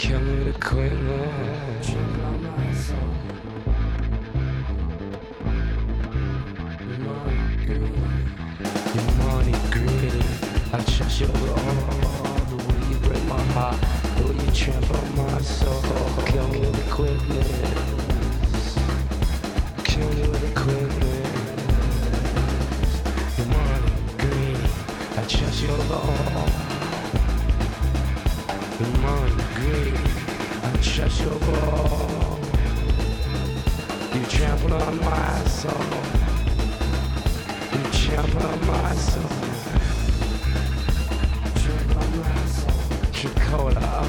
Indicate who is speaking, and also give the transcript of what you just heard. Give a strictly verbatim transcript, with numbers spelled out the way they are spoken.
Speaker 1: Kill me with a quick love. Your money greedy. I trust your love. The way you break my heart, the way you trample on my soul. Kill me with a quickness. Kill me with a quickness. Your money greedy. I trust your love. Your money greedy. I trust your love. You trample on my soul. You trample on my soul. Chicola.